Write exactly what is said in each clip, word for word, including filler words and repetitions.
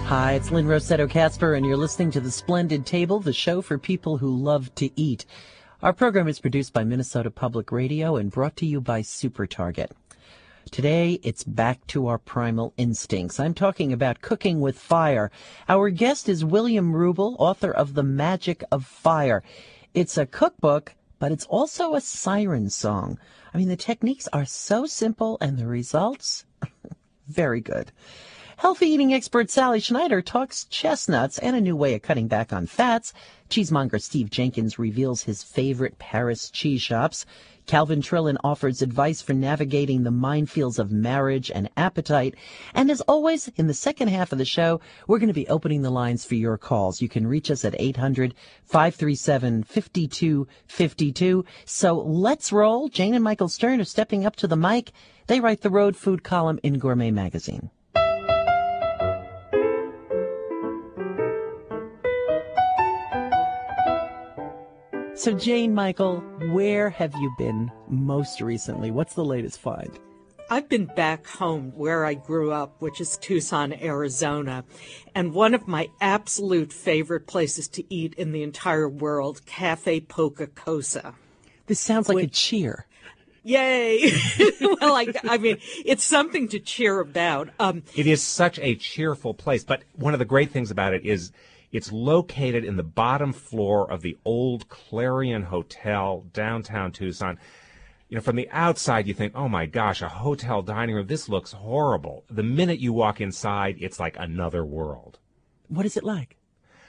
Hi, it's Lynn Rossetto Casper, and you're listening to The Splendid Table, the show for people who love to eat. Our program is produced by Minnesota Public Radio and brought to you by Super Target. Today, it's back to our primal instincts. I'm talking about cooking with fire. Our guest is William Rubel, author of The Magic of Fire. It's a cookbook, but it's also a siren song. I mean, the techniques are so simple, and the results, very good. Healthy eating expert Sally Schneider talks chestnuts and a new way of cutting back on fats. Cheesemonger Steve Jenkins reveals his favorite Paris cheese shops. Calvin Trillin offers advice for navigating the minefields of marriage and appetite. And as always, in the second half of the show, we're going to be opening the lines for your calls. You can reach us at eight hundred, five three seven, five two five two. So let's roll. Jane and Michael Stern are stepping up to the mic. They write the Road Food column in Gourmet Magazine. So, Jane, Michael, where have you been most recently? What's the latest find? I've been back home where I grew up, which is Tucson, Arizona. And one of my absolute favorite places to eat in the entire world, Cafe Poca Cosa. This sounds like which, a cheer. Yay. Well, I, I mean, it's something to cheer about. Um, it is such a cheerful place. But one of the great things about it is it's located in the bottom floor of the old Clarion Hotel, downtown Tucson. You know, from the outside, you think, oh, my gosh, a hotel dining room, this looks horrible. The minute you walk inside, it's like another world. What is it like?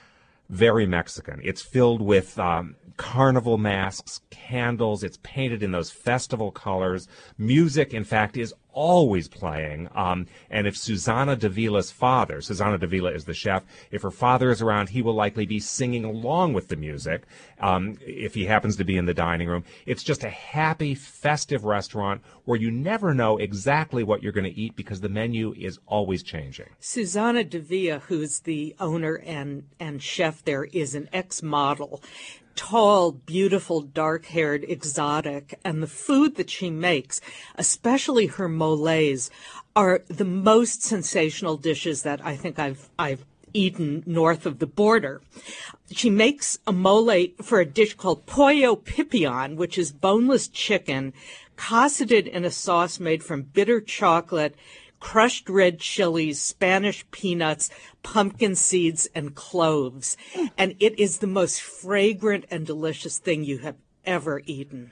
Very Mexican. It's filled with um, carnival masks, candles. It's painted in those festival colors. Music, in fact, is always playing. Um, and if Susana Davila's father, Susana Davila is the chef, if her father is around, he will likely be singing along with the music um, if he happens to be in the dining room. It's just a happy, festive restaurant where you never know exactly what you're going to eat because the menu is always changing. Susana Davila, who's the owner and, and chef there, is an ex-model. Tall, beautiful, dark-haired, exotic, and the food that she makes, especially her moles, are the most sensational dishes that I think I've I've eaten north of the border. She makes a mole for a dish called pollo pipion, which is boneless chicken, cosseted in a sauce made from bitter chocolate, crushed red chilies, Spanish peanuts, pumpkin seeds, and cloves. And it is the most fragrant and delicious thing you have ever eaten.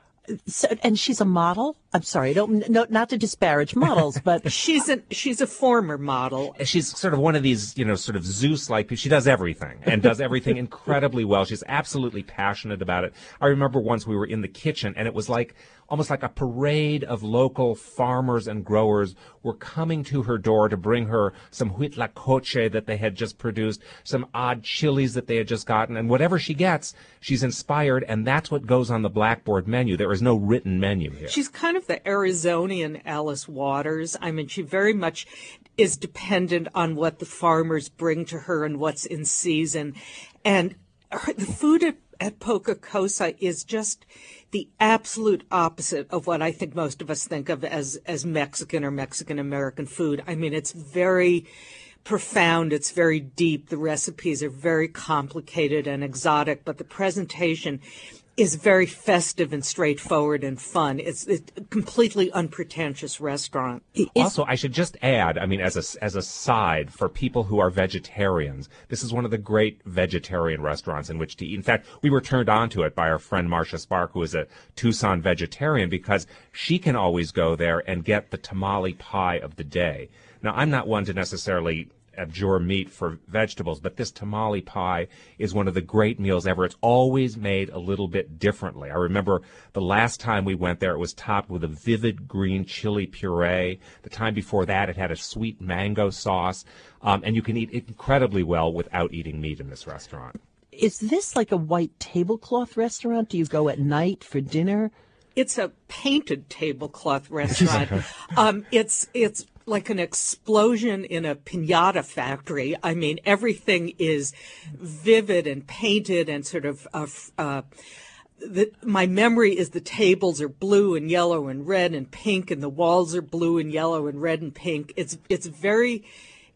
So, and she's a model? I'm sorry, I don't, no, not to disparage models, but she's a she's a former model. She's sort of one of these, you know, sort of Zeus-like. She does everything and does everything incredibly well. She's absolutely passionate about it. I remember once we were in the kitchen, and it was like almost like a parade of local farmers and growers were coming to her door to bring her some huitlacoche that they had just produced, some odd chilies that they had just gotten, and whatever she gets, she's inspired, and that's what goes on the blackboard menu. There is no written menu here. She's kind of the Arizonian Alice Waters. I mean, she very much is dependent on what the farmers bring to her and what's in season. And her, the food at, at Poca Cosa is just the absolute opposite of what I think most of us think of as, as Mexican or Mexican-American food. I mean, it's very profound. It's very deep. The recipes are very complicated and exotic, but the presentation is very festive and straightforward and fun. It's, it's a completely unpretentious restaurant. Also, I should just add, I mean, as a, as a side, for people who are vegetarians, this is one of the great vegetarian restaurants in which to eat. In fact, we were turned on to it by our friend Marcia Spark, who is a Tucson vegetarian, because she can always go there and get the tamale pie of the day. Now, I'm not one to necessarily abjure meat for vegetables, but this tamale pie is one of the great meals ever. It's always made a little bit differently. I remember the last time we went there, it was topped with a vivid green chili puree. The time before that, it had a sweet mango sauce, um, and you can eat incredibly well without eating meat in this restaurant. Is this like a white tablecloth restaurant? Do you go at night for dinner? It's a painted tablecloth restaurant. um, it's it's like an explosion in a piñata factory. I mean, everything is vivid and painted and sort of, uh, uh, the, my memory is the tables are blue and yellow and red and pink, and the walls are blue and yellow and red and pink. It's, it's very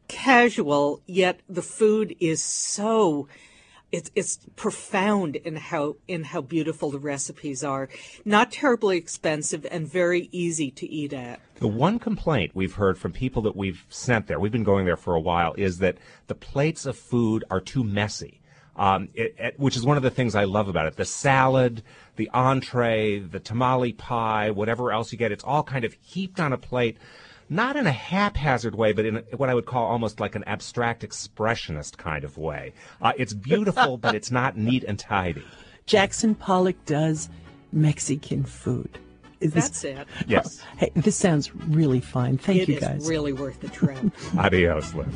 casual, yet the food is so it's it's profound in how in how beautiful the recipes are. Not terribly expensive and very easy to eat at. The one complaint we've heard from people that we've sent there, we've been going there for a while, is that the plates of food are too messy. Um, it, it, which is one of the things I love about it. The salad, the entree, the tamale pie, whatever else you get, it's all kind of heaped on a plate, not in a haphazard way, but in a, what I would call almost like an abstract expressionist kind of way. Uh, it's beautiful, but it's not neat and tidy. Jackson Pollock does Mexican food. Is That's this, it. Yes. Hey, this sounds really fine. Thank It you, is guys. really worth the trip. Adios, Lynn.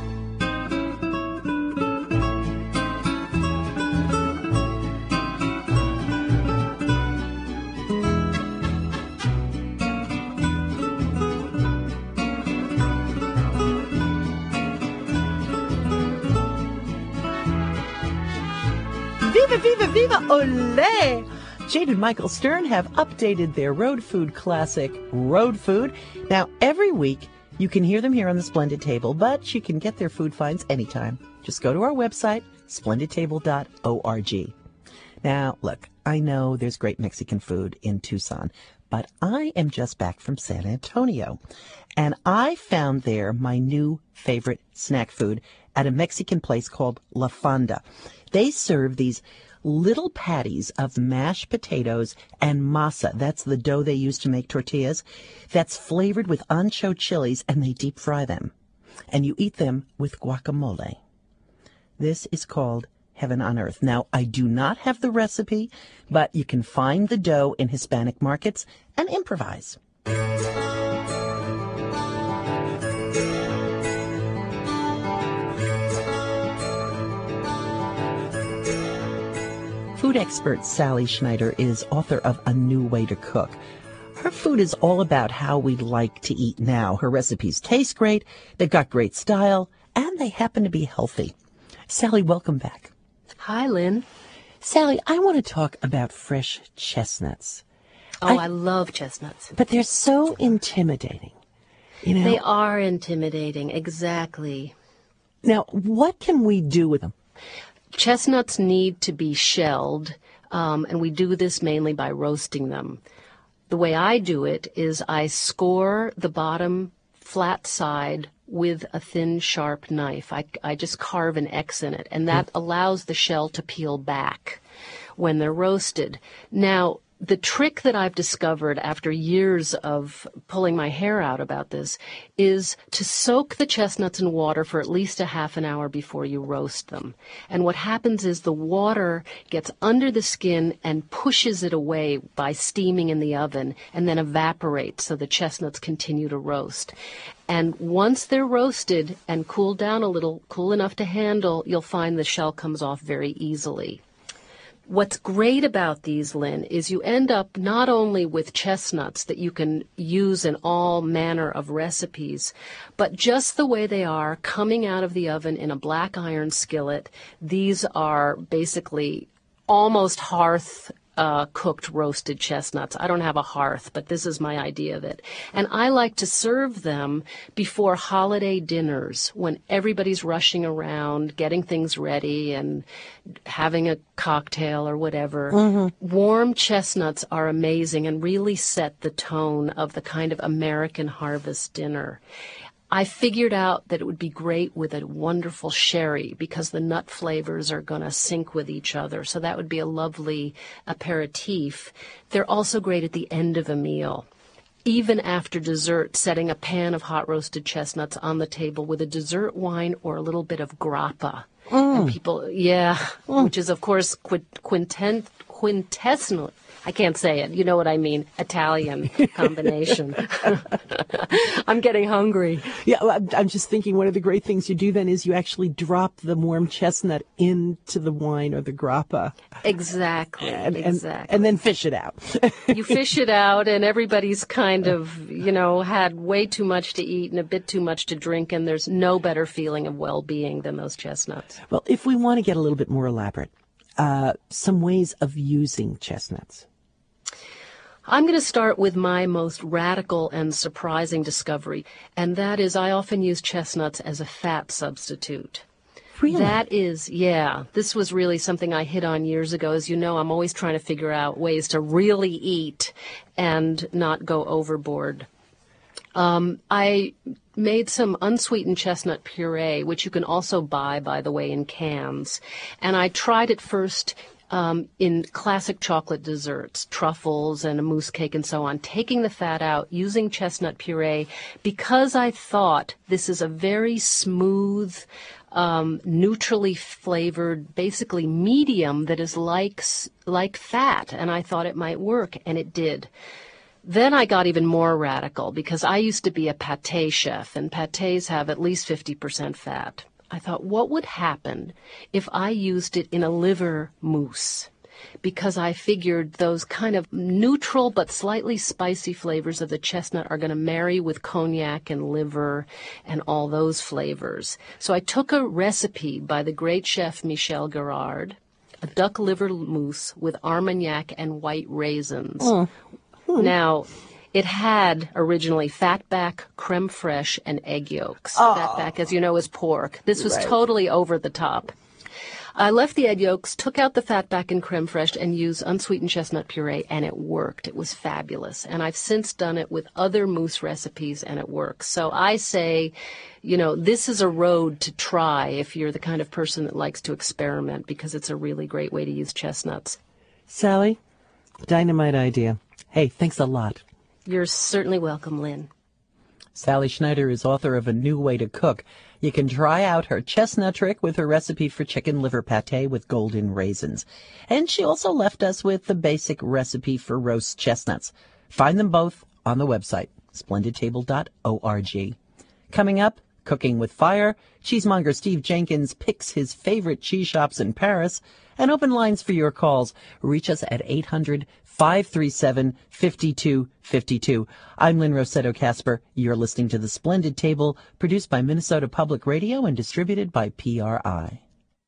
Viva, viva, viva, ole! Jade and Michael Stern have updated their road food classic, Road Food. Now, every week, you can hear them here on the Splendid Table, but you can get their food finds anytime. Just go to our website, splendid table dot org. Now, look, I know there's great Mexican food in Tucson, but I am just back from San Antonio, and I found there my new favorite snack food at a Mexican place called La Fonda. They serve these little patties of mashed potatoes and masa. That's the dough they use to make tortillas. That's flavored with ancho chilies, and they deep fry them. And you eat them with guacamole. This is called Heaven on Earth. Now, I do not have the recipe, but you can find the dough in Hispanic markets and improvise. Food expert Sally Schneider is author of A New Way to Cook. Her food is all about how we like to eat now. Her recipes taste great, they've got great style, and they happen to be healthy. Sally, welcome back. Hi, Lynn. Sally, I want to talk about fresh chestnuts. Oh, I- I, love chestnuts. But they're so intimidating. You know? They are intimidating, exactly. Now, what can we do with them? Chestnuts need to be shelled, um, and we do this mainly by roasting them. The way I do it is I score the bottom flat side with a thin, sharp knife. I, I just carve an X in it, and that allows the shell to peel back when they're roasted. Now, the trick that I've discovered after years of pulling my hair out about this is to soak the chestnuts in water for at least a half an hour before you roast them. And what happens is the water gets under the skin and pushes it away by steaming in the oven and then evaporates so the chestnuts continue to roast. And once they're roasted and cooled down a little, cool enough to handle, you'll find the shell comes off very easily. What's great about these, Lynn, is you end up not only with chestnuts that you can use in all manner of recipes, but just the way they are coming out of the oven in a black iron skillet. These are basically almost hearth Uh, cooked roasted chestnuts. I don't have a hearth, but this is my idea of it. And I like to serve them before holiday dinners when everybody's rushing around, getting things ready and having a cocktail or whatever. Mm-hmm. Warm chestnuts are amazing and really set the tone of the kind of American harvest dinner. I figured out that it would be great with a wonderful sherry because the nut flavors are going to sync with each other. So that would be a lovely aperitif. They're also great at the end of a meal. Even after dessert, setting a pan of hot roasted chestnuts on the table with a dessert wine or a little bit of grappa. Mm. And people, yeah, mm. which is, of course, quintent, quintessential. I can't say it. You know what I mean. Italian combination. I'm getting hungry. Yeah, I'm just thinking one of the great things you do then is you actually drop the warm chestnut into the wine or the grappa. Exactly. And, exactly. And, and then fish it out. You fish it out, and everybody's kind of, you know, had way too much to eat and a bit too much to drink, and there's no better feeling of well-being than those chestnuts. Well, if we want to get a little bit more elaborate, uh, some ways of using chestnuts. I'm going to start with my most radical and surprising discovery, and that is I often use chestnuts as a fat substitute. Really? That is, yeah. This was really something I hit on years ago. As you know, I'm always trying to figure out ways to really eat and not go overboard. Um, I made some unsweetened chestnut puree, which you can also buy, by the way, in cans. And I tried it first um, in classic chocolate desserts, truffles and a mousse cake and so on, taking the fat out, using chestnut puree, because I thought this is a very smooth, um, neutrally flavored, basically medium that is like like fat. And I thought it might work, and it did. Then I got even more radical because I used to be a pâté chef, and pâtés have at least fifty percent fat. I thought, what would happen if I used it in a liver mousse? Because I figured those kind of neutral but slightly spicy flavors of the chestnut are going to marry with cognac and liver and all those flavors. So I took a recipe by the great chef Michel Gerard, a duck liver mousse with Armagnac and white raisins. Oh. Hmm. Now, it had originally fatback, creme fraiche, and egg yolks. Oh. Fatback, as you know, is pork. This was Right. totally over the top. I left the egg yolks, took out the fatback and creme fraiche, and used unsweetened chestnut puree, and it worked. It was fabulous. And I've since done it with other mousse recipes, and it works. So I say, you know, this is a road to try if you're the kind of person that likes to experiment, because it's a really great way to use chestnuts. Sally, dynamite idea. Hey, thanks a lot. You're certainly welcome, Lynn. Sally Schneider is author of A New Way to Cook. You can try out her chestnut trick with her recipe for chicken liver pâté with golden raisins. And she also left us with the basic recipe for roast chestnuts. Find them both on the website, splendid table dot org. Coming up, Cooking with Fire, cheesemonger Steve Jenkins picks his favorite cheese shops in Paris, and open lines for your calls. Reach us at eight hundred, five three seven, five two five two. I'm Lynn Rossetto Kasper. You're listening to The Splendid Table, produced by Minnesota Public Radio and distributed by P R I.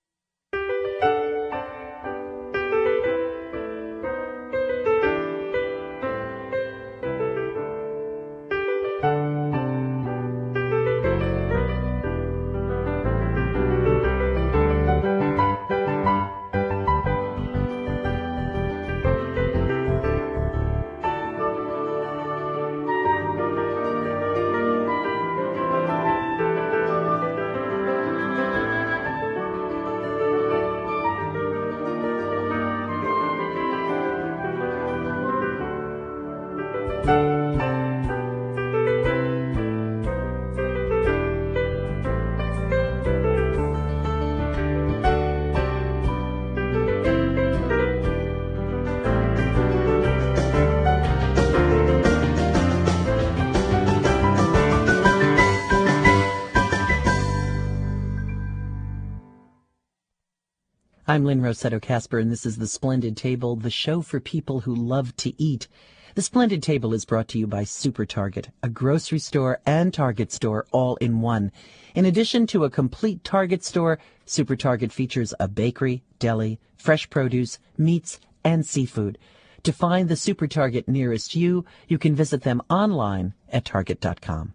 I'm Lynn Rossetto Kasper, and this is The Splendid Table, the show for people who love to eat. The Splendid Table is brought to you by Super Target, a grocery store and Target store all in one. In addition to a complete Target store, Super Target features a bakery, deli, fresh produce, meats, and seafood. To find the Super Target nearest you, you can visit them online at target dot com.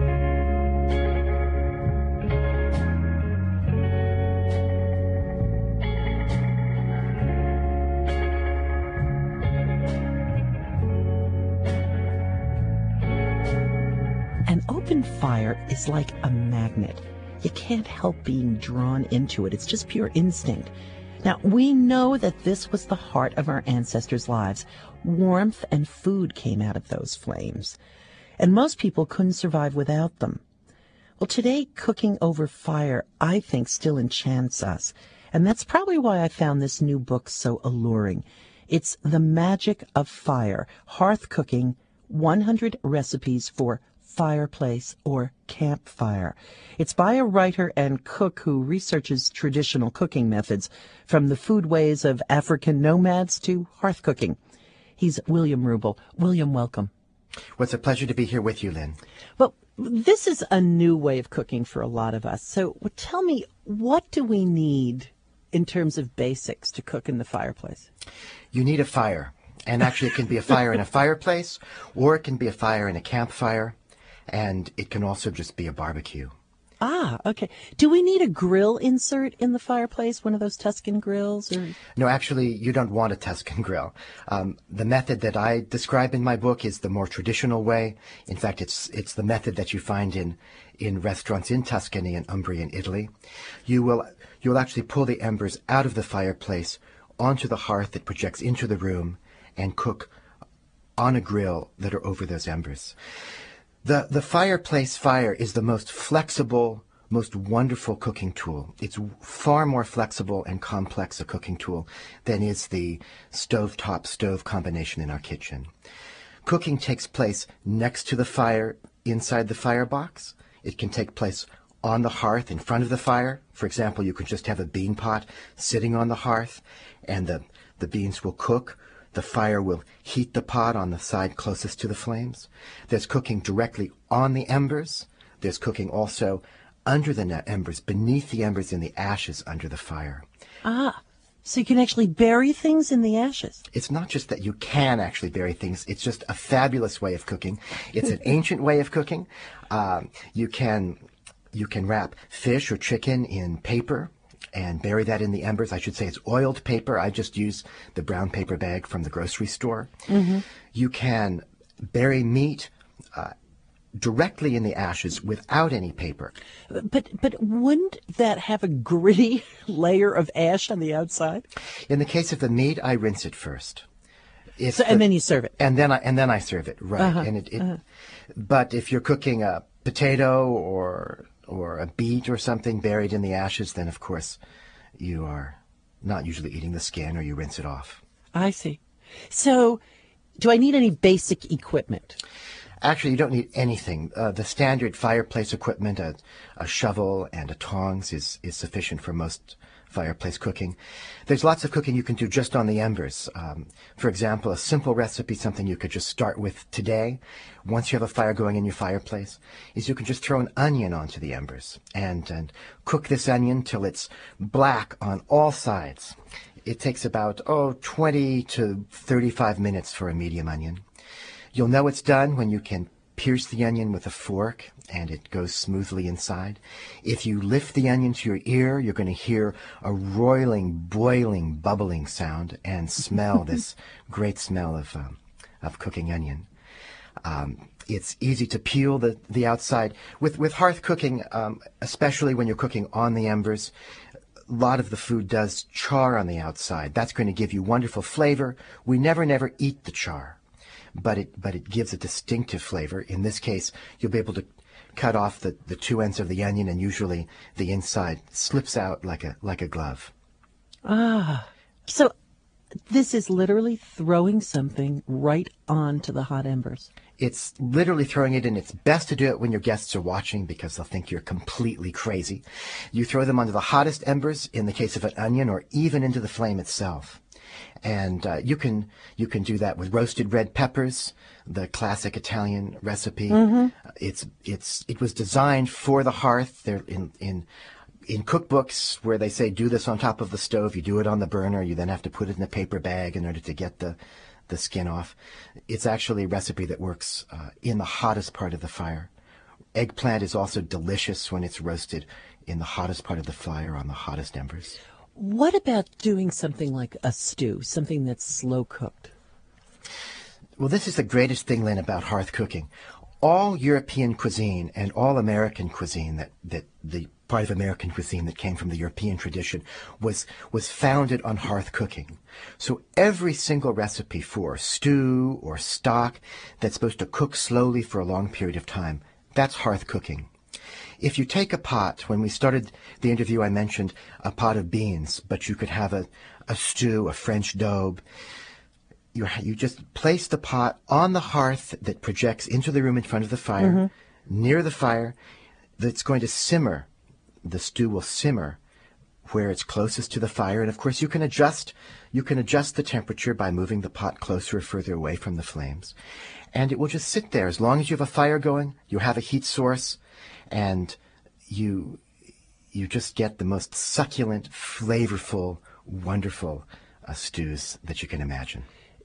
An open fire is like a magnet. You can't help being drawn into it. It's just pure instinct. Now, we know that this was the heart of our ancestors' lives. Warmth and food came out of those flames. And most people couldn't survive without them. Well, today, cooking over fire, I think, still enchants us. And that's probably why I found this new book so alluring. It's The Magic of Fire, Hearth Cooking, one hundred Recipes for Fireplace or Campfire. It's by a writer and cook who researches traditional cooking methods, from the food ways of African nomads to hearth cooking. He's William Rubel. William, welcome. Well, it's a pleasure to be here with you, Lynn. Well, this is a new way of cooking for a lot of us. So well, tell me, what do we need in terms of basics to cook in the fireplace? You need a fire. And actually, it can be a fire in a fireplace, or it can be a fire in a campfire, and it can also just be a barbecue. Ah, okay. Do we need a grill insert in the fireplace, one of those Tuscan grills? Or No, actually, you don't want a Tuscan grill. Um, the method that I describe in my book is the more traditional way. In fact, it's it's the method that you find in, in restaurants in Tuscany and Umbria in Italy. You will you will actually pull the embers out of the fireplace onto the hearth that projects into the room and cook on a grill that are over those embers. The the fireplace fire is the most flexible, most wonderful cooking tool. It's far more flexible and complex a cooking tool than is the stovetop stove combination in our kitchen. Cooking takes place next to the fire inside the firebox. It can take place on the hearth in front of the fire. For example, you could just have a bean pot sitting on the hearth and the, the beans will cook. The fire will heat the pot on the side closest to the flames. There's cooking directly on the embers. There's cooking also under the embers, beneath the embers in the ashes under the fire. Ah, so you can actually bury things in the ashes. It's not just that you can actually bury things. It's just a fabulous way of cooking. It's an ancient way of cooking. Um, you can you can wrap fish or chicken in paper and bury that in the embers. I should say it's oiled paper. I just use the brown paper bag from the grocery store. Mm-hmm. You can bury meat uh, directly in the ashes without any paper. But but wouldn't that have a gritty layer of ash on the outside? In the case of the meat, I rinse it first. If So, the- and then you serve it. and then I and then I serve it, right? Uh-huh, And it, it but if you're cooking a potato or or a beet or something buried in the ashes, then of course you are not usually eating the skin, or you rinse it off. I see. So, do I need any basic equipment? Actually, you don't need anything. Uh, the standard fireplace equipment, a, a shovel and a tongs, is, is sufficient for most fireplace cooking. There's lots of cooking you can do just on the embers. Um, for example, a simple recipe, something you could just start with today, once you have a fire going in your fireplace, is you can just throw an onion onto the embers and, and cook this onion till it's black on all sides. It takes about, oh, twenty to thirty-five minutes for a medium onion. You'll know it's done when you can pierce the onion with a fork and it goes smoothly inside. If you lift the onion to your ear, you're going to hear a roiling, boiling, bubbling sound and smell this great smell of um, of cooking onion. Um, it's easy to peel the, the outside. With, with hearth cooking, um, especially when you're cooking on the embers, a lot of the food does char on the outside. That's going to give you wonderful flavor. We never, never eat the char. But it but it gives a distinctive flavor. In this case, you'll be able to cut off the, the two ends of the onion, and usually the inside slips out like a like a glove. Ah, so this is literally throwing something right onto the hot embers. It's literally throwing it in. It's best to do it when your guests are watching because they'll think you're completely crazy. You throw them onto the hottest embers, in the case of an onion, or even into the flame itself. And uh, you can you can do that with roasted red peppers, the classic Italian recipe. Mm-hmm. It's it's it was designed for the hearth. They're in in in cookbooks where they say do this on top of the stove. You do it on the burner. You then have to put it in a paper bag in order to get the the skin off. It's actually a recipe that works uh, in the hottest part of the fire. Eggplant is also delicious when it's roasted in the hottest part of the fire on the hottest embers. What about doing something like a stew, something that's slow cooked? Well, this is the greatest thing, Lynn, about hearth cooking. All European cuisine and all American cuisine, that, that the part of American cuisine that came from the European tradition, was was founded on hearth cooking. So every single recipe for stew or stock that's supposed to cook slowly for a long period of time, that's hearth cooking. If you take a pot, when we started the interview, I mentioned a pot of beans, but you could have a, a stew, a French daube. You, you just place the pot on the hearth that projects into the room in front of the fire, mm-hmm. near the fire, that's going to simmer. The stew will simmer where it's closest to the fire. And of course, you can adjust, you can adjust the temperature by moving the pot closer or further away from the flames. And it will just sit there. As long as you have a fire going, you have a heat source, and you you just get the most succulent, flavorful, wonderful uh, stews that you can imagine.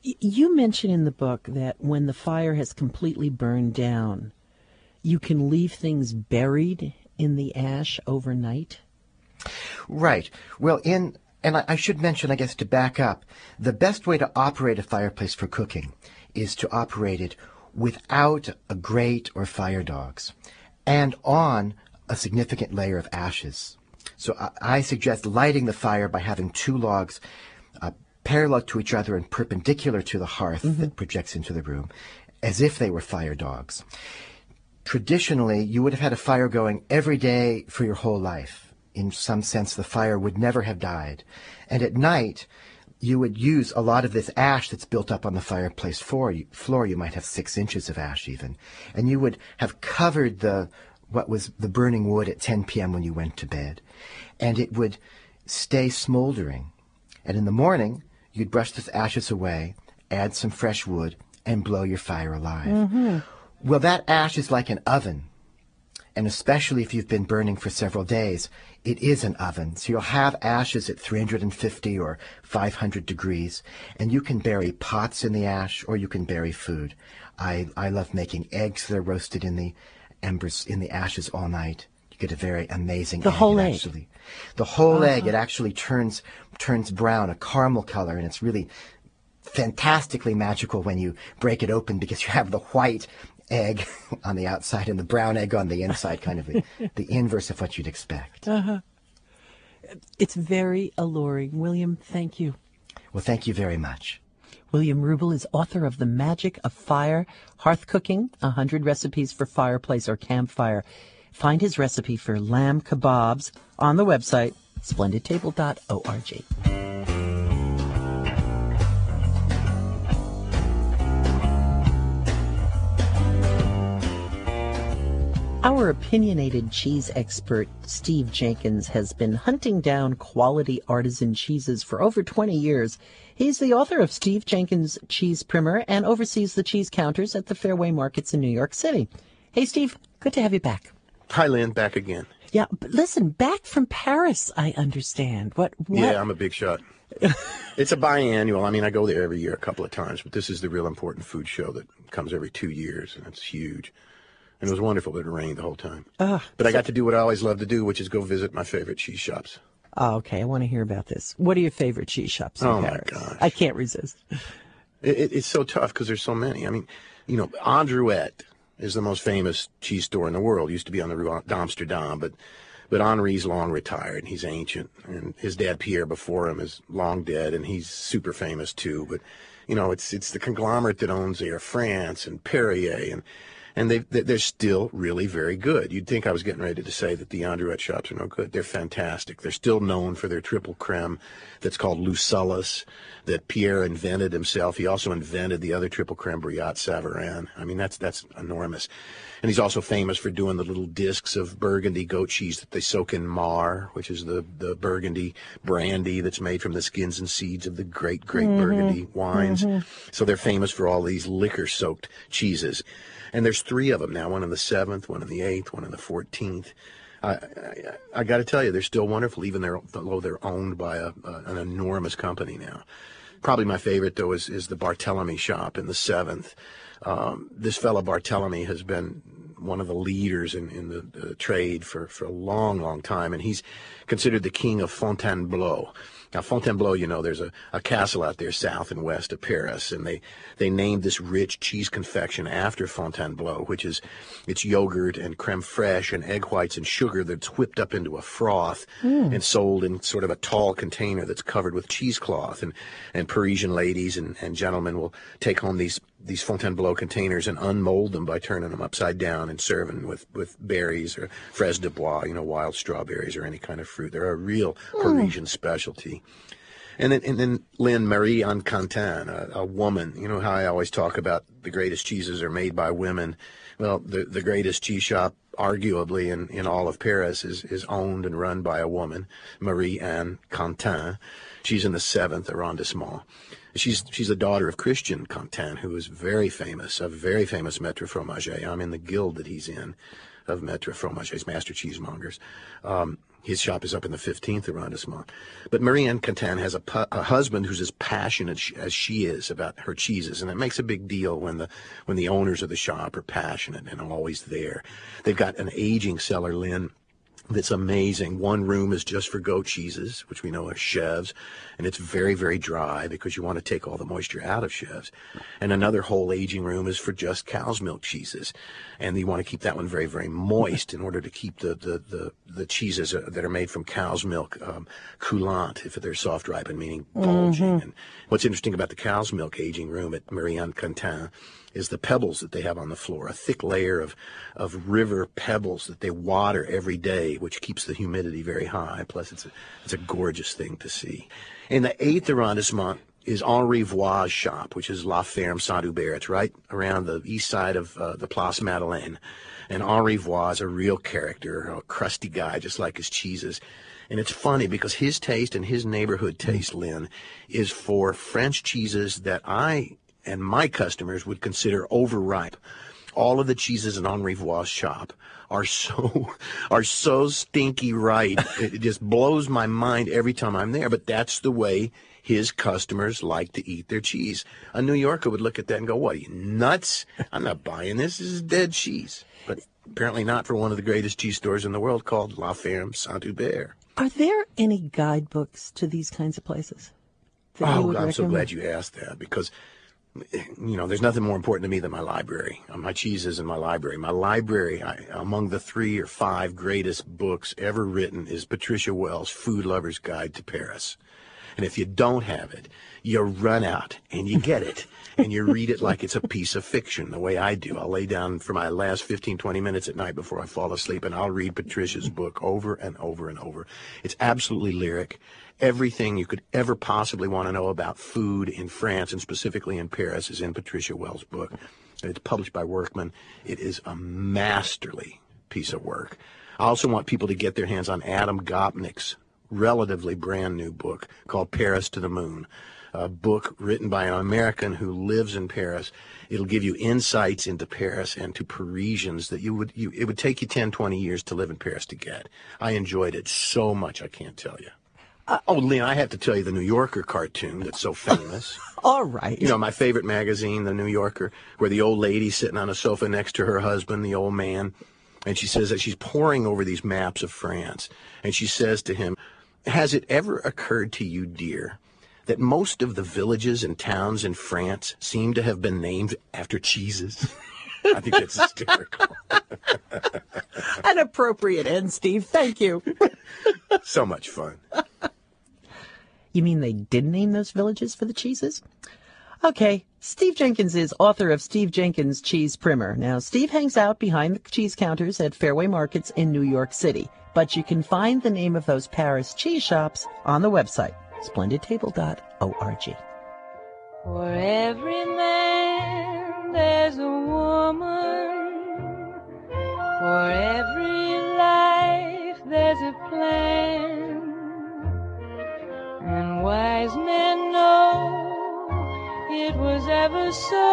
Y- You mention in the book that when the fire has completely burned down, you can leave things buried in the ash overnight? Right. Well, in and I, I should mention, I guess, to back up, the best way to operate a fireplace for cooking is to operate it without a grate or fire dogs and on a significant layer of ashes. So I, I suggest lighting the fire by having two logs uh, parallel to each other and perpendicular to the hearth mm-hmm. that projects into the room, as if they were fire dogs. Traditionally, you would have had a fire going every day for your whole life. In some sense, the fire would never have died. And at night, you would use a lot of this ash that's built up on the fireplace floor. You, floor. You might have six inches of ash even. And you would have covered the what was the burning wood at ten p.m. when you went to bed. And it would stay smoldering. And in the morning, you'd brush the ashes away, add some fresh wood, and blow your fire alive. Mm-hmm. Well, that ash is like an oven. And especially if you've been burning for several days, it is an oven. So you'll have ashes at three hundred fifty or five hundred degrees, and you can bury pots in the ash, or you can bury food. I, I love making eggs that are roasted in the embers, in the ashes all night. You get a very amazing the egg. Whole egg. Actually, the whole uh-huh. egg, it actually turns turns brown, a caramel color, and it's really fantastically magical when you break it open because you have the white egg on the outside and the brown egg on the inside, kind of the, the inverse of what you'd expect. Uh-huh. It's very alluring. William, thank you. Well, thank you very much. William Rubel is author of The Magic of Fire, Hearth Cooking, one hundred Recipes for Fireplace or Campfire. Find his recipe for lamb kebabs on the website, splendid table dot org. Our opinionated cheese expert, Steve Jenkins, has been hunting down quality artisan cheeses for over twenty years. He's the author of Steve Jenkins' Cheese Primer and oversees the cheese counters at the Fairway Markets in New York City. Hey, Steve, good to have you back. Hi, Lynn, back again. Yeah, but listen, back from Paris, I understand. What? what? Yeah, I'm a big shot. It's a biannual. I mean, I go there every year a couple of times, but this is the real important food show that comes every two years, and it's huge. And it was wonderful that it rained the whole time. Uh, but I got to do what I always love to do, which is go visit my favorite cheese shops. Oh, okay. I want to hear about this. What are your favorite cheese shops in oh Paris? Oh, my gosh. I can't resist. It, it, it's so tough because there's so many. I mean, you know, Androuette is the most famous cheese store in the world. It used to be on the Rue d'Amsterdam, but but Henri's long retired, and he's ancient. And his dad, Pierre, before him is long dead, and he's super famous too. But, you know, it's it's the conglomerate that owns Air France and Perrier, and And they, they're still really very good. You'd think I was getting ready to say that the Androuette shops are no good. They're fantastic. They're still known for their triple creme that's called Lucullus, that Pierre invented himself. He also invented the other triple creme, Brillat Savarin. I mean, that's that's enormous. And he's also famous for doing the little discs of Burgundy goat cheese that they soak in Mar, which is the, the Burgundy brandy that's made from the skins and seeds of the great, great mm-hmm. Burgundy wines. Mm-hmm. So they're famous for all these liquor-soaked cheeses. And there's three of them now, one in the seventh, one in the eighth, one in the fourteenth. I, I, I got to tell you, they're still wonderful, even though they're owned by a, a, an enormous company now. Probably my favorite, though, is, is the Barthélemy shop in the seventh. Um, this fellow Barthélemy has been one of the leaders in, in the, the trade for, for a long, long time, and he's considered the king of Fontainebleau. Now, Fontainebleau, you know, there's a, a castle out there south and west of Paris, and they, they named this rich cheese confection after Fontainebleau, which is it's yogurt and creme fraiche and egg whites and sugar that's whipped up into a froth mm. and sold in sort of a tall container that's covered with cheesecloth. And, and Parisian ladies and, and gentlemen will take home these these Fontainebleau containers and unmold them by turning them upside down and serving with, with berries or fraise de bois, you know, wild strawberries or any kind of fruit. They're a real mm. Parisian specialty. And then, and then Lynn, Marie Anne Quentin, a, a woman. You know how I always talk about the greatest cheeses are made by women. Well, the, the greatest cheese shop, arguably, in, in all of Paris is, is owned and run by a woman, Marie Anne Quentin. She's in the seventh arrondissement. She's she's the daughter of Christian Quentin, who is very famous, a very famous maître fromager. I'm in the guild that he's in of maître fromagers, master cheesemongers. Um, His shop is up in the fifteenth arrondissement. But Marie-Anne Quentin has a, pu- a husband who's as passionate sh- as she is about her cheeses, and it makes a big deal when the when the owners of the shop are passionate and always there. They've got an aging cellar, Lynn, that's amazing. One room is just for goat cheeses, which we know are chèvres, and it's very, very dry because you want to take all the moisture out of chèvres. And another whole aging room is for just cow's milk cheeses, and you want to keep that one very, very moist in order to keep the the the, the cheeses that are made from cow's milk um, coulant, if they're soft ripened, meaning bulging. Mm-hmm. And what's interesting about the cow's milk aging room at Marie-Anne Quentin is the pebbles that they have on the floor, a thick layer of, of river pebbles that they water every day, which keeps the humidity very high. Plus, it's a, it's a gorgeous thing to see. In the eighth arrondissement is Henri Vois's shop, which is La Ferme Saint-Hubert. It's right around the east side of uh, the Place Madeleine. And Henri Vois is a real character, a crusty guy, just like his cheeses. And it's funny because his taste and his neighborhood taste, Lynn, is for French cheeses that I and my customers would consider overripe. All of the cheeses in Henri Vois's shop are so are so stinky ripe. It just blows my mind every time I'm there. But that's the way his customers like to eat their cheese. A New Yorker would look at that and go, "What, are you nuts? I'm not buying this. This is dead cheese." But apparently not for one of the greatest cheese stores in the world called La Ferme Saint-Hubert. Are there any guidebooks to these kinds of places? Oh, I'm recommend? so glad you asked that, because you know, there's nothing more important to me than my library. My cheeses in my library. My library, I, among the three or five greatest books ever written, is Patricia Wells' Food Lover's Guide to Paris. And if you don't have it, you run out and you get it. And you read it like it's a piece of fiction, the way I do. I'll lay down for my last fifteen, twenty minutes at night before I fall asleep, and I'll read Patricia's book over and over and over. It's absolutely lyric. Everything you could ever possibly want to know about food in France, and specifically in Paris, is in Patricia Wells' book. It's published by Workman. It is a masterly piece of work. I also want people to get their hands on Adam Gopnik's relatively brand new book called Paris to the Moon, a book written by an American who lives in Paris. It'll give you insights into Paris and to Parisians that you would you it would take you ten, twenty years to live in Paris to get. I enjoyed it so much, I can't tell you. Uh, oh, Lynn, I have to tell you the New Yorker cartoon that's so famous. All right. You know, my favorite magazine, The New Yorker, where the old lady's sitting on a sofa next to her husband, the old man, and she says that she's poring over these maps of France, and she says to him, "Has it ever occurred to you, dear, that most of the villages and towns in France seem to have been named after cheeses?" I think that's hysterical. An appropriate end, Steve. Thank you. So much fun. You mean they did name those villages for the cheeses? Okay, Steve Jenkins is author of Steve Jenkins' Cheese Primer. Now, Steve hangs out behind the cheese counters at Fairway Markets in New York City, but you can find the name of those Paris cheese shops on the website, splendid table dot org. For every man there's a woman, for every life there's a plan, and wise men know it was ever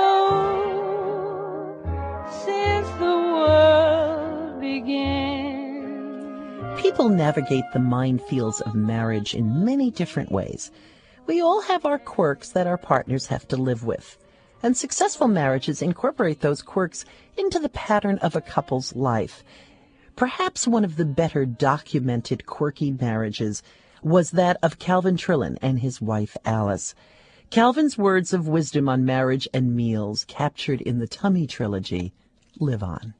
so since the world began. People navigate the minefields of marriage in many different ways. We all have our quirks that our partners have to live with, and successful marriages incorporate those quirks into the pattern of a couple's life. Perhaps one of the better documented quirky marriages was that of Calvin Trillin and his wife Alice. Calvin's words of wisdom on marriage and meals, captured in the Tummy Trilogy, live on.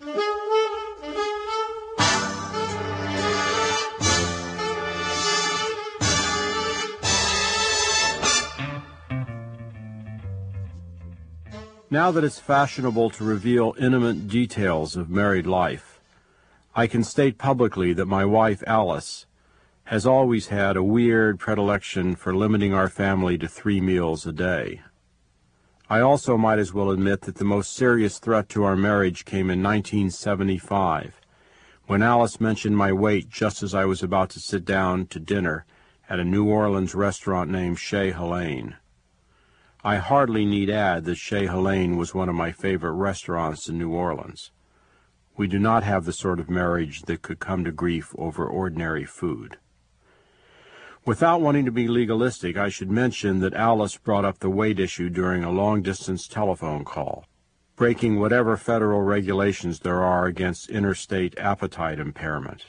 Now that it's fashionable to reveal intimate details of married life, I can state publicly that my wife, Alice, has always had a weird predilection for limiting our family to three meals a day. I also might as well admit that the most serious threat to our marriage came in nineteen seventy-five, when Alice mentioned my weight just as I was about to sit down to dinner at a New Orleans restaurant named Chez Helene. I hardly need add that Chez Helene was one of my favorite restaurants in New Orleans. We do not have the sort of marriage that could come to grief over ordinary food. Without wanting to be legalistic, I should mention that Alice brought up the weight issue during a long-distance telephone call, breaking whatever federal regulations there are against interstate appetite impairment.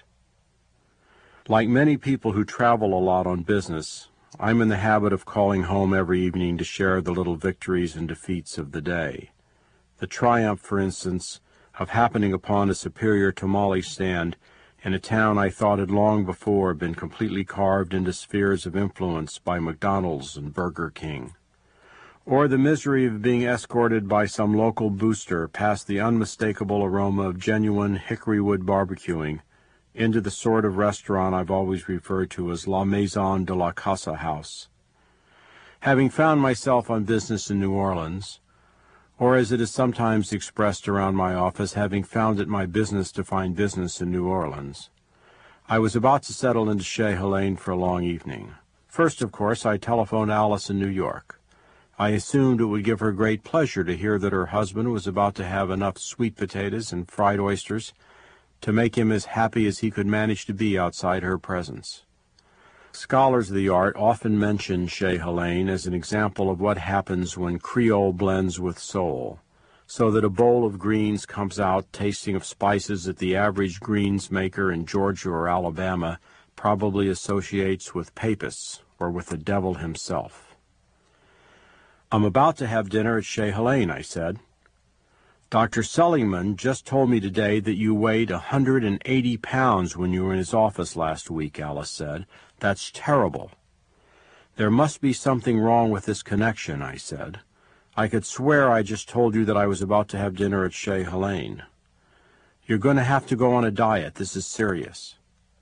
Like many people who travel a lot on business, I'm in the habit of calling home every evening to share the little victories and defeats of the day. The triumph, for instance, of happening upon a superior tamale stand in a town I thought had long before been completely carved into spheres of influence by McDonald's and Burger King. Or the misery of being escorted by some local booster past the unmistakable aroma of genuine hickory-wood barbecuing into the sort of restaurant I've always referred to as La Maison de la Casa House. Having found myself on business in New Orleans, or as it is sometimes expressed around my office, having found it my business to find business in New Orleans, I was about to settle into Chez Helene for a long evening. First, of course, I telephoned Alice in New York. I assumed it would give her great pleasure to hear that her husband was about to have enough sweet potatoes and fried oysters to make him as happy as he could manage to be outside her presence. Scholars of the art often mention Chez Helene as an example of what happens when Creole blends with soul, so that a bowl of greens comes out tasting of spices that the average greens maker in Georgia or Alabama probably associates with papists or with the devil himself. "I'm about to have dinner at Chez Helene," I said. "Doctor Seligman just told me today that you weighed a hundred and eighty pounds when you were in his office last week," Alice said. "That's terrible." "There must be something wrong with this connection," I said. "I could swear I just told you that I was about to have dinner at Chez Helene. You're going to have to go on a diet. This is serious."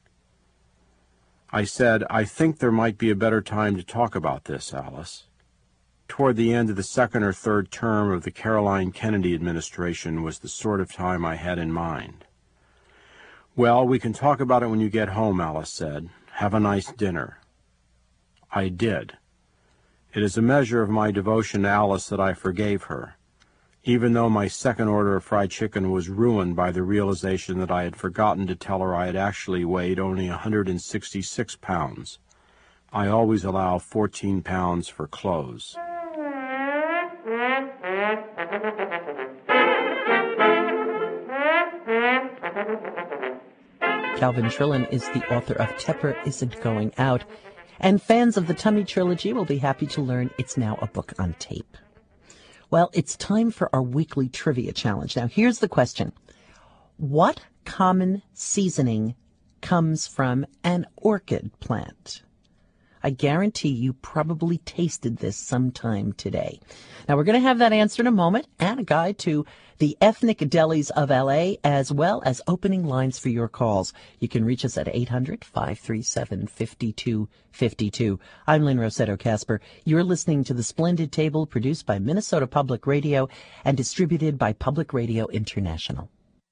I said, "I think there might be a better time to talk about this, Alice." Toward the end of the second or third term of the Caroline Kennedy administration was the sort of time I had in mind. "Well, we can talk about it when you get home," Alice said. "Have a nice dinner." I did. It is a measure of my devotion to Alice that I forgave her, even though my second order of fried chicken was ruined by the realization that I had forgotten to tell her I had actually weighed only one hundred and sixty-six pounds. I always allow fourteen pounds for clothes. Calvin Trillin is the author of Tepper Isn't Going Out, and fans of the Tummy Trilogy will be happy to learn it's now a book on tape. Well, it's time for our weekly trivia challenge. Now, here's the question. What common seasoning comes from an orchid plant? I guarantee you probably tasted this sometime today. Now, we're going to have that answer in a moment, and a guide to the ethnic delis of L A, as well as opening lines for your calls. You can reach us at eight hundred, five three seven, five two five two. I'm Lynn Rossetto Kasper. You're listening to The Splendid Table, produced by Minnesota Public Radio and distributed by Public Radio International.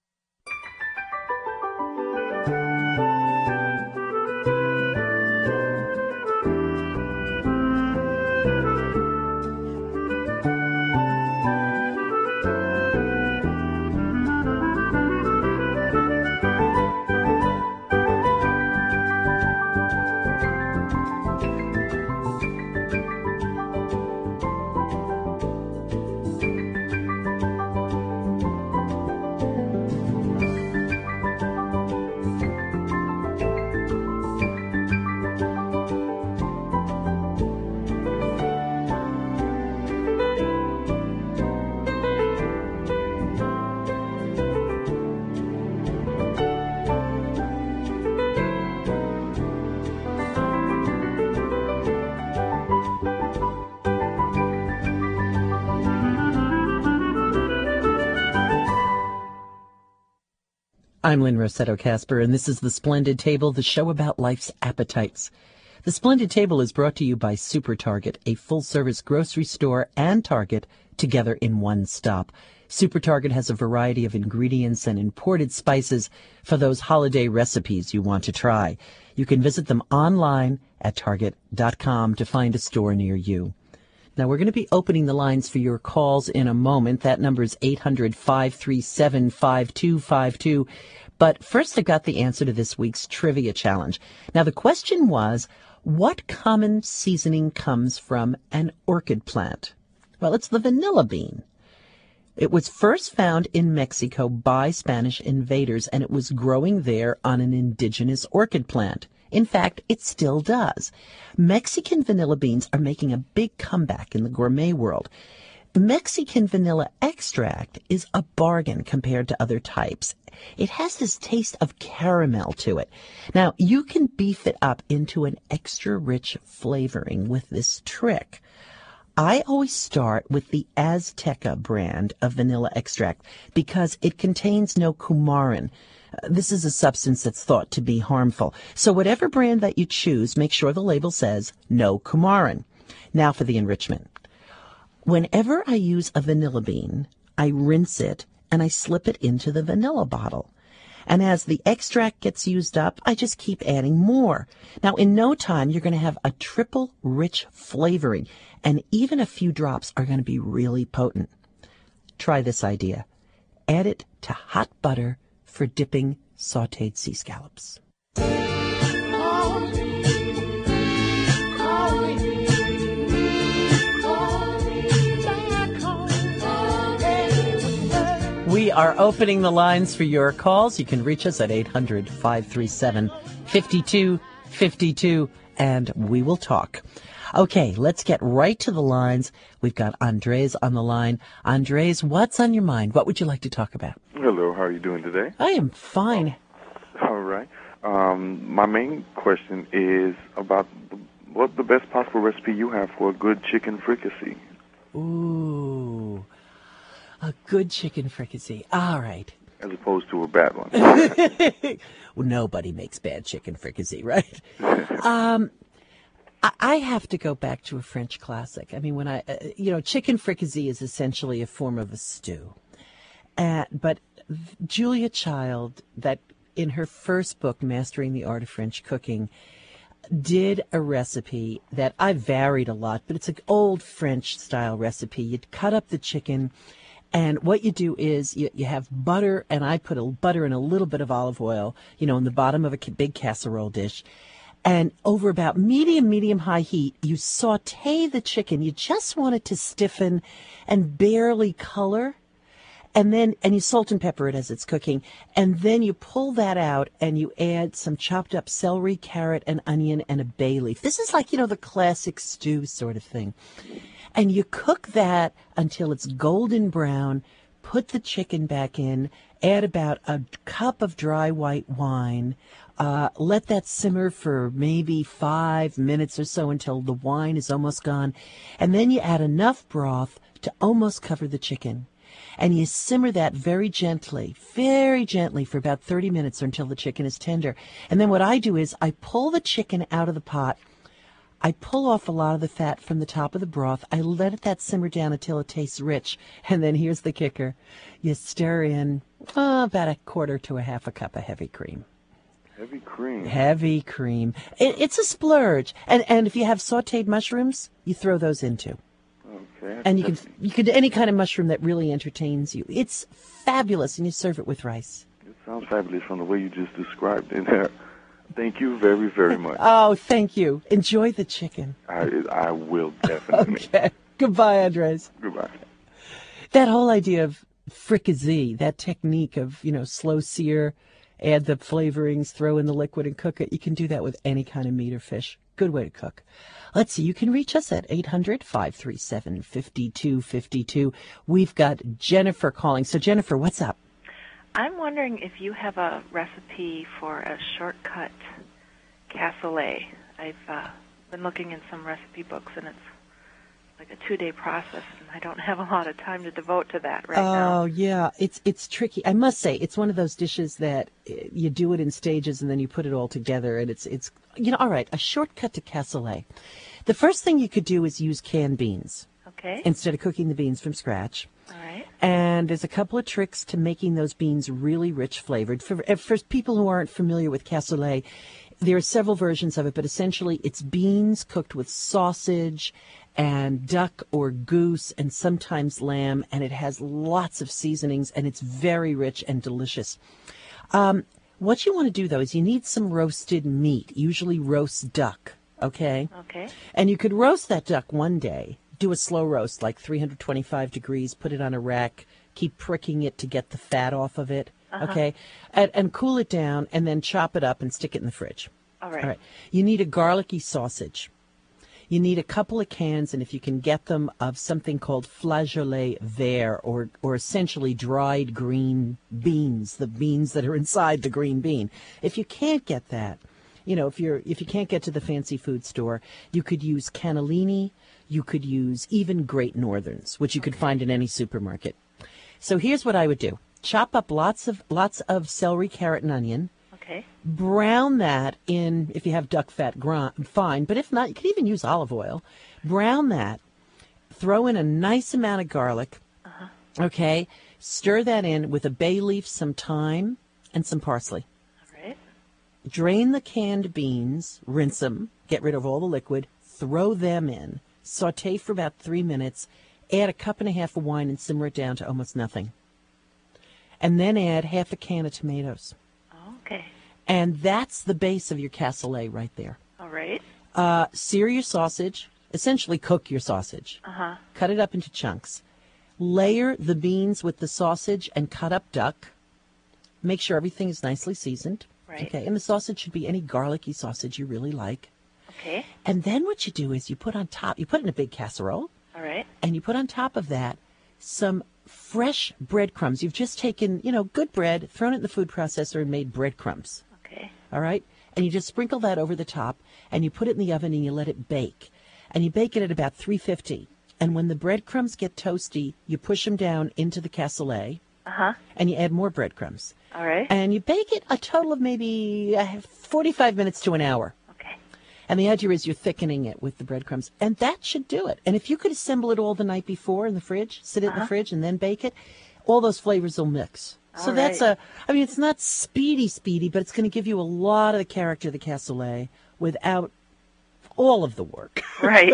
I'm Lynn Rossetto Kasper, and this is The Splendid Table, the show about life's appetites. The Splendid Table is brought to you by Super Target, a full-service grocery store and Target together in one stop. Super Target has a variety of ingredients and imported spices for those holiday recipes you want to try. You can visit them online at target dot com to find a store near you. Now, we're going to be opening the lines for your calls in a moment. That number is eight hundred, five three seven, five two five two. But first, I got the answer to this week's trivia challenge. Now, the question was, what common seasoning comes from an orchid plant? Well, it's the vanilla bean. It was first found in Mexico by Spanish invaders, and it was growing there on an indigenous orchid plant. In fact, it still does. Mexican vanilla beans are making a big comeback in the gourmet world. Mexican vanilla extract is a bargain compared to other types. It has this taste of caramel to it. Now, you can beef it up into an extra rich flavoring with this trick. I always start with the Azteca brand of vanilla extract because it contains no coumarin. This is a substance that's thought to be harmful. So whatever brand that you choose, make sure the label says no coumarin. Now for the enrichment. Whenever I use a vanilla bean, I rinse it and I slip it into the vanilla bottle. And as the extract gets used up, I just keep adding more. Now, in no time, you're going to have a triple rich flavoring, and even a few drops are going to be really potent. Try this idea. Add it to hot butter for dipping sautéed sea scallops. We are opening the lines for your calls. You can reach us at eight hundred, five three seven, five two five two, and we will talk. Okay, let's get right to the lines. We've got Andres on the line. Andres, what's on your mind? What would you like to talk about? Hello, how are you doing today? I am fine. All right. Um, my main question is about the, what the best possible recipe you have for a good chicken fricassee. Ooh, a good chicken fricassee. All right. As opposed to a bad one. Well, nobody makes bad chicken fricassee, right? um, I, I have to go back to a French classic. I mean, when I, uh, you know, chicken fricassee is essentially a form of a stew. Uh, but Julia Child, that in her first book, Mastering the Art of French Cooking, did a recipe that I varied a lot, but it's an old French-style recipe. You'd cut up the chicken, and what you do is you, you have butter, and I put a butter and a little bit of olive oil, you know, in the bottom of a big casserole dish. And over about medium, medium-high heat, you saute the chicken. You just want it to stiffen and barely color. And then, and you salt and pepper it as it's cooking. And then you pull that out and you add some chopped up celery, carrot, and onion, and a bay leaf. This is like, you know, the classic stew sort of thing. And you cook that until it's golden brown, put the chicken back in, add about a cup of dry white wine, uh, let that simmer for maybe five minutes or so until the wine is almost gone. And then you add enough broth to almost cover the chicken. And you simmer that very gently, very gently for about thirty minutes or until the chicken is tender. And then what I do is I pull the chicken out of the pot. I pull off a lot of the fat from the top of the broth. I let that simmer down until it tastes rich. And then here's the kicker. You stir in oh, about a quarter to a half a cup of heavy cream. Heavy cream. Heavy cream. It, it's a splurge. And and if you have sautéed mushrooms, you throw those in too. Okay. And you can you can do any kind of mushroom that really entertains you. It's fabulous, and you serve it with rice. It sounds fabulous from the way you just described it there. Thank you very, very much. Oh, thank you. Enjoy the chicken. I I will definitely. Okay. Goodbye, Andres. Goodbye. That whole idea of fricassee, that technique of, you know, slow sear, add the flavorings, throw in the liquid and cook it. You can do that with any kind of meat or fish. Good way to cook. Let's see. You can reach us at eight hundred, five three seven, five two five two. We've got Jennifer calling. So, Jennifer, what's up? I'm wondering if you have a recipe for a shortcut cassoulet. I've uh, been looking in some recipe books, and it's like a two-day process, and I don't have a lot of time to devote to that right oh, now. Oh, yeah. It's it's tricky. I must say, it's one of those dishes that you do it in stages, and then you put it all together, and it's, it's you know, all right, a shortcut to cassoulet. The first thing you could do is use canned beans. Okay. Instead of cooking the beans from scratch. All right. And there's a couple of tricks to making those beans really rich flavored. For, for people who aren't familiar with cassoulet, there are several versions of it, but essentially it's beans cooked with sausage and duck or goose and sometimes lamb, and it has lots of seasonings, and it's very rich and delicious. Um, what you want to do, though, is you need some roasted meat, usually roast duck, okay? Okay. And you could roast that duck one day, do a slow roast, like three hundred twenty-five degrees, put it on a rack, keep pricking it to get the fat off of it, Uh-huh. okay? And, and cool it down, and then chop it up and stick it in the fridge. All right. All right. You need a garlicky sausage. You need a couple of cans, and if you can get them, of something called flageolet vert, or or essentially dried green beans, the beans that are inside the green bean. If you can't get that, you know, if you're if you can't get to the fancy food store, you could use cannellini. You could use even Great Northerns, which you could find in any supermarket. So here's what I would do: chop up lots of lots of celery, carrot, and onion. Okay. Brown that in, if you have duck fat, grind, fine. But if not, you could even use olive oil. Brown that. Throw in a nice amount of garlic. Uh-huh. Okay. Stir that in with a bay leaf, some thyme, and some parsley. All right. Drain the canned beans. Rinse them. Get rid of all the liquid. Throw them in. Saute for about three minutes. Add a cup and a half of wine and simmer it down to almost nothing. And then add half a can of tomatoes. Okay. And that's the base of your cassoulet right there. All right. Uh, sear your sausage. Essentially cook your sausage. Uh-huh. Cut it up into chunks. Layer the beans with the sausage and cut up duck. Make sure everything is nicely seasoned. Right. Okay. And the sausage should be any garlicky sausage you really like. Okay. And then what you do is you put on top, you put it in a big casserole. All right. And you put on top of that some fresh breadcrumbs. You've just taken, you know, good bread, thrown it in the food processor and made breadcrumbs. Okay. All right? And you just sprinkle that over the top, and you put it in the oven and you let it bake. And you bake it at about three fifty. And when the breadcrumbs get toasty, you push them down into the cassoulet. Uh-huh. And you add more breadcrumbs. All right. And you bake it a total of maybe uh, forty-five minutes to an hour. Okay. And the idea is you're thickening it with the breadcrumbs. And that should do it. And if you could assemble it all the night before in the fridge, sit it Uh-huh. in the fridge and then bake it, all those flavors will mix. So All that's right. a, I mean, it's not speedy, speedy, but it's going to give you a lot of the character of the cassoulet without all of the work. Right.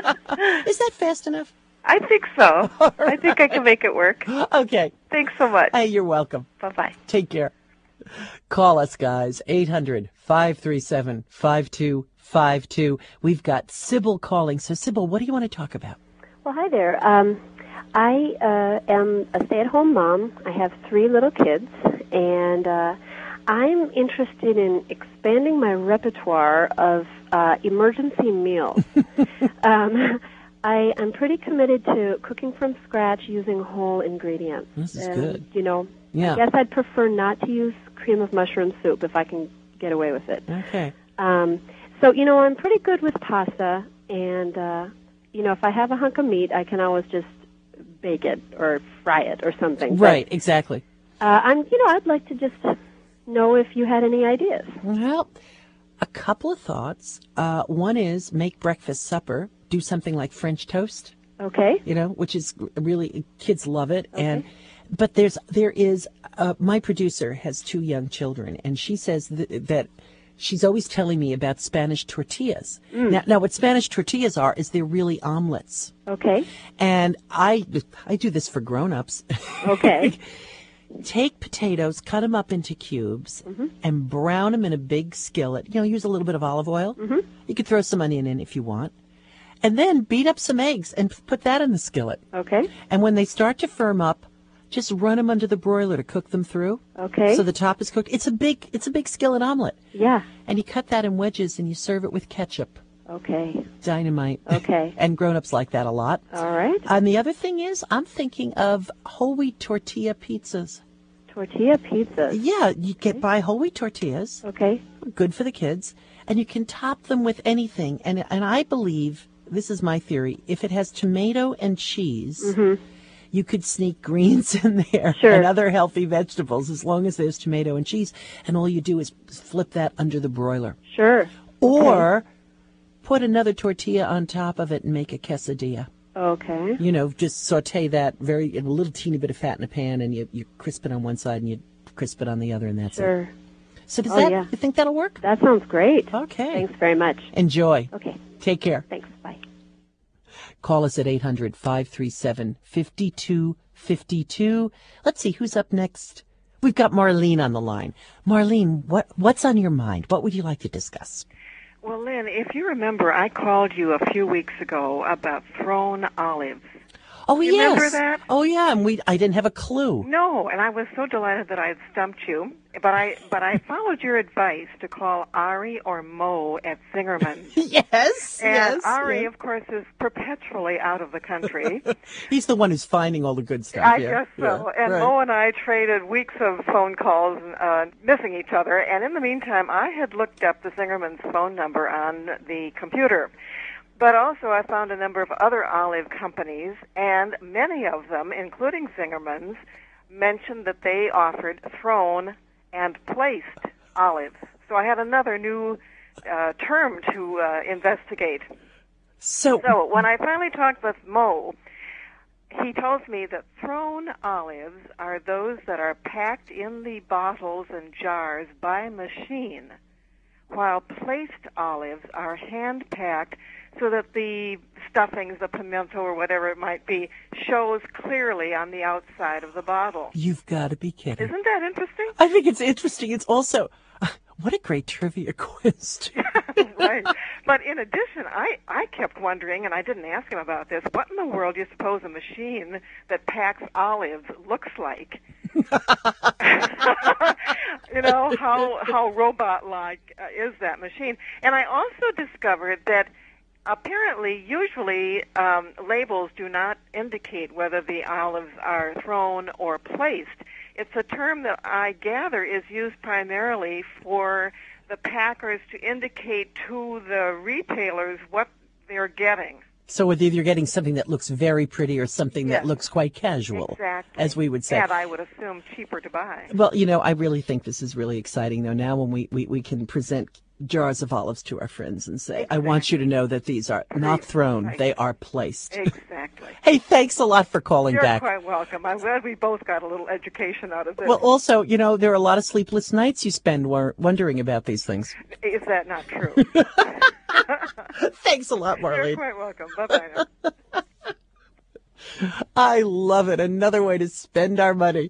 Is that fast enough? I think so. I think I can make it work. Okay. Thanks so much. Hey, you're welcome. Bye-bye. Take care. Call us, guys, eight hundred, five three seven, five two five two. We've got Sybil calling. So, Sybil, what do you want to talk about? Well, hi there. Um, I uh, am a stay-at-home mom. I have three little kids, and uh, I'm interested in expanding my repertoire of uh, emergency meals. um, I, I'm pretty committed to cooking from scratch using whole ingredients. This is and, good. You know, Yeah. I guess I'd prefer not to use cream of mushroom soup if I can get away with it. Okay. Um, so, you know, I'm pretty good with pasta, and, uh, you know, if I have a hunk of meat, I can always just bake it or fry it or something. Right, exactly. But, uh, I'm, you know, I'd like to just know if you had any ideas. Well, a couple of thoughts. Uh, one is make breakfast supper. Do something like French toast. Okay. You know, which is really, kids love it. Okay. And but there's there is uh, my producer has two young children, and she says th- that she's always telling me about Spanish tortillas. Mm. Now, now, what Spanish tortillas are is they're really omelets. Okay. And I I do this for grown-ups. Okay. Take potatoes, cut them up into cubes, mm-hmm. and brown them in a big skillet. You know, use a little bit of olive oil. Mm-hmm. You could throw some onion in if you want. And then beat up some eggs and put that in the skillet. Okay. And when they start to firm up, just run them under the broiler to cook them through. Okay. So the top is cooked. It's a big, it's a big skillet omelet. Yeah. And you cut that in wedges and you serve it with ketchup. Okay. Dynamite. Okay. And grown-ups like that a lot. All right. And the other thing is, I'm thinking of whole wheat tortilla pizzas. Tortilla pizzas? Yeah, you get buy whole wheat tortillas. Okay. Good for the kids. And you can top them with anything. And and I believe, this is my theory, if it has tomato and cheese, mm-hmm. you could sneak greens in there sure. and other healthy vegetables as long as there's tomato and cheese. And all you do is flip that under the broiler. Sure. Or okay. put another tortilla on top of it and make a quesadilla. Okay. You know, just saute that very, a little teeny bit of fat in a pan, and you, you crisp it on one side and you crisp it on the other, and that's sure. it. So does Oh, that, yeah. you think that'll work? That sounds great. Okay. Thanks very much. Enjoy. Okay. Take care. Thanks. Bye. Call us at eight hundred, five three seven, five two five two. Let's see, who's up next? We've got Marlene on the line. Marlene, what what's on your mind? What would you like to discuss? Well, Lynn, if you remember, I called you a few weeks ago about thrown olives. Oh, You yes. remember that? Oh, yeah, and we I didn't have a clue. No, and I was so delighted that I had stumped you. But I but I followed your advice to call Ari or Mo at Zingerman's. Yes, And yes. Ari, yes. of course, is perpetually out of the country. He's the one who's finding all the good stuff. I yeah. guess so. Yeah, And right. Mo and I traded weeks of phone calls, uh, missing each other. And in the meantime, I had looked up the Zingerman's phone number on the computer. But also I found a number of other olive companies, and many of them, including Zingerman's, mentioned that they offered thrown and placed olives. So I had another new uh, term to uh, investigate. So, so when I finally talked with Mo, he tells me that thrown olives are those that are packed in the bottles and jars by machine, while placed olives are hand-packed so that the stuffings, the pimento or whatever it might be, shows clearly on the outside of the bottle. You've got to be kidding. Isn't that interesting? I think it's interesting. It's also, what a great trivia quiz. Right. But in addition, I, I kept wondering, and I didn't ask him about this, what in the world do you suppose a machine that packs olives looks like? You know, how, how robot-like uh, is that machine? And I also discovered that apparently, usually, um, labels do not indicate whether the olives are thrown or placed. It's a term that I gather is used primarily for the packers to indicate to the retailers what they're getting. So whether you're getting something that looks very pretty or something Yes. that looks quite casual, Exactly. as we would say. And I would assume cheaper to buy. Well, you know, I really think this is really exciting, though, now when we, we, we can present jars of olives to our friends and say, I want you to know that these are not thrown, Right. they are placed. Exactly. Hey, thanks a lot for calling You're back. quite welcome. I'm glad we both got a little education out of this. Well, also, you know, there are a lot of sleepless nights you spend wor- wondering about these things. Is that not true? Thanks a lot, Marlene. You're quite welcome. Bye-bye now. I love it. Another way to spend our money.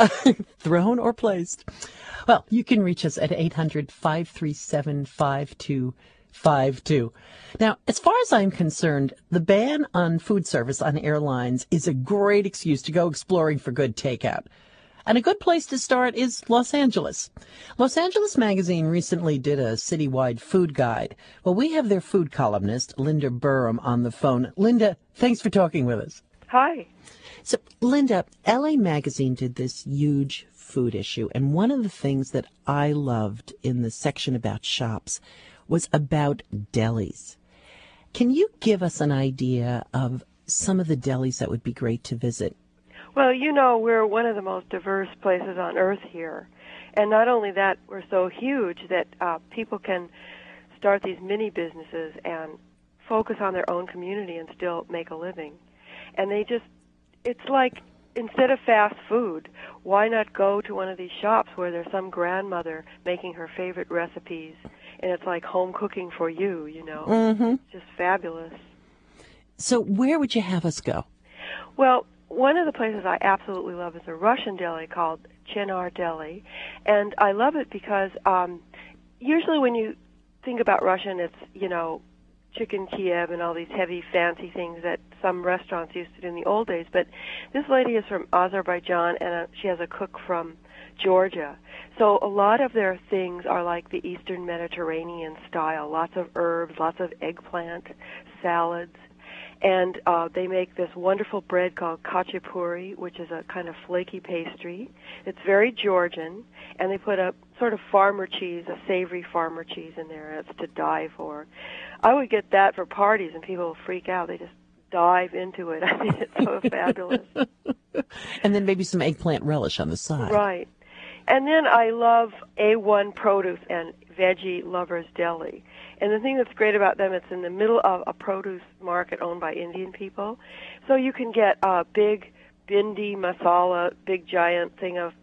Thrown or placed. Well, you can reach us at eight hundred, five three seven, five two five two. Now, as far as I'm concerned, the ban on food service on airlines is a great excuse to go exploring for good takeout. And a good place to start is Los Angeles. Los Angeles Magazine recently did a citywide food guide. Well, we have their food columnist, Linda Burham, on the phone. Linda, thanks for talking with us. Hi. So, Linda, L A Magazine did this huge food issue, and one of the things that I loved in the section about shops was about delis. Can you give us an idea of some of the delis that would be great to visit? Well, you know, we're one of the most diverse places on earth here. And not only that, we're so huge that uh, people can start these mini businesses and focus on their own community and still make a living. And they just, it's like, instead of fast food, why not go to one of these shops where there's some grandmother making her favorite recipes, and it's like home cooking for you, you know. Mm-hmm. Just fabulous. So where would you have us go? Well, one of the places I absolutely love is a Russian deli called Chenar Deli, and I love it because um, usually when you think about Russian, it's, you know, chicken Kiev and all these heavy, fancy things that some restaurants used to do in the old days. But this lady is from Azerbaijan, and uh she has a cook from Georgia. So a lot of their things are like the Eastern Mediterranean style, lots of herbs, lots of eggplant, salads. And uh, they make this wonderful bread called khachapuri, which is a kind of flaky pastry. It's very Georgian, and they put a sort of farmer cheese, a savory farmer cheese in there. It's to die for. I would get that for parties, and people will freak out. They just dive into it. I mean, it's so fabulous. And then maybe some eggplant relish on the side. Right. And then I love A one Produce and Veggie Lovers Deli. And the thing that's great about them, it's in the middle of a produce market owned by Indian people. So you can get a big bindi masala, big giant thing of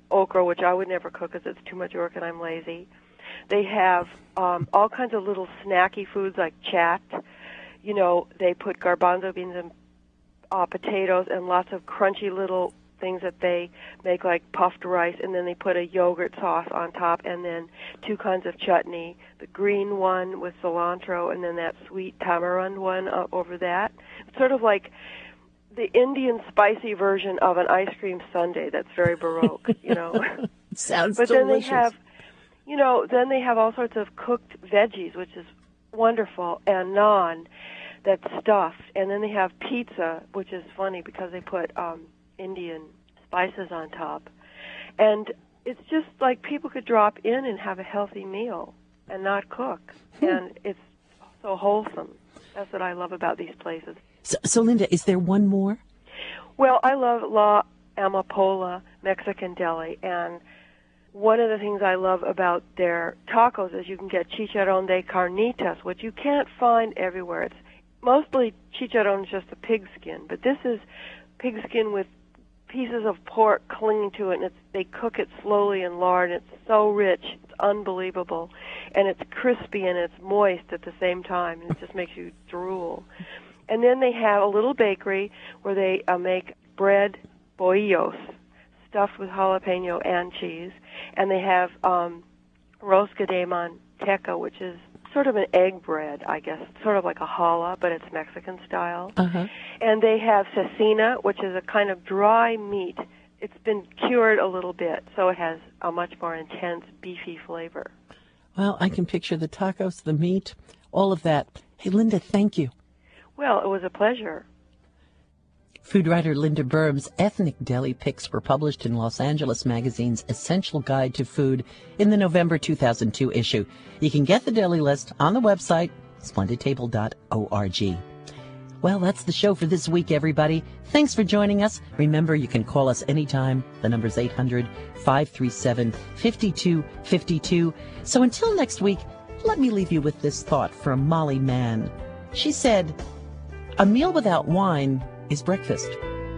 okra, which I would never cook because it's too much work and I'm lazy. They have um, all kinds of little snacky foods like chat. You know, they put garbanzo beans and uh, potatoes and lots of crunchy little things that they make like puffed rice, and then they put a yogurt sauce on top, and then two kinds of chutney, the green one with cilantro, and then that sweet tamarind one uh, over that. It's sort of like the Indian spicy version of an ice cream sundae that's very baroque, you know. Sounds but delicious. Then they have, you know, then they have all sorts of cooked veggies, which is wonderful, and naan that's stuffed, and then they have pizza, which is funny because they put um, Indian spices on top. And it's just like people could drop in and have a healthy meal and not cook. And it's so wholesome. That's what I love about these places. So, so Linda, is there one more? Well, I love La Amapola Mexican Deli, and one of the things I love about their tacos is you can get chicharrón de carnitas, which you can't find everywhere. It's mostly chicharrón is just a pig skin, but this is pig skin with pieces of pork clinging to it, and it's, they cook it slowly in lard, and it's so rich, it's unbelievable, and it's crispy and it's moist at the same time, and it just makes you drool. And then they have a little bakery where they uh, make bread bolillos, stuffed with jalapeno and cheese, and they have um, rosca de manteca, which is sort of an egg bread, I guess, sort of like a challah, but it's Mexican style. Uh-huh. And they have cecina, which is a kind of dry meat. It's been cured a little bit, so it has a much more intense, beefy flavor. Well, I can picture the tacos, the meat, all of that. Hey, Linda, thank you. Well, it was a pleasure. Food writer Linda Berm's ethnic deli picks were published in Los Angeles Magazine's Essential Guide to Food in the November two thousand two issue. You can get the deli list on the website, splendid table dot org. Well, that's the show for this week, everybody. Thanks for joining us. Remember, you can call us anytime. The number's eight hundred, five three seven, five two five two. So until next week, let me leave you with this thought from Molly Mann. She said, "A meal without wine is breakfast."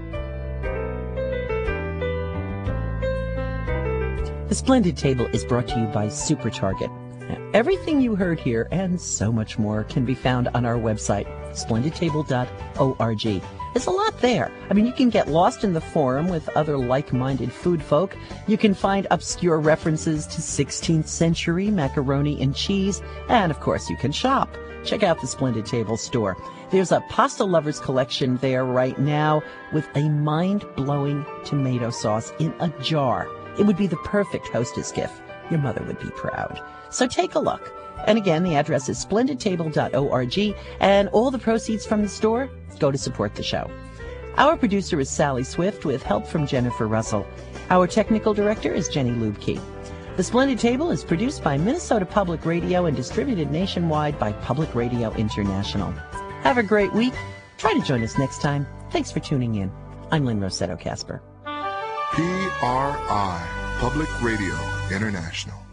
The Splendid Table is brought to you by Super Target. Now, everything you heard here and so much more can be found on our website, splendid table dot org. There's a lot there. I mean, you can get lost in the forum with other like-minded food folk. You can find obscure references to sixteenth century macaroni and cheese. And, of course, you can shop. Check out the Splendid Table store. There's a pasta lovers collection there right now with a mind-blowing tomato sauce in a jar. It would be the perfect hostess gift. Your mother would be proud. So take a look. And again, the address is splendid table dot org, and all the proceeds from the store go to support the show. Our producer is Sally Swift with help from Jennifer Russell. Our technical director is Jenny Lubke. The Splendid Table is produced by Minnesota Public Radio and distributed nationwide by Public Radio International. Have a great week. Try to join us next time. Thanks for tuning in. I'm Lynn Rossetto Kasper. P R I, Public Radio International.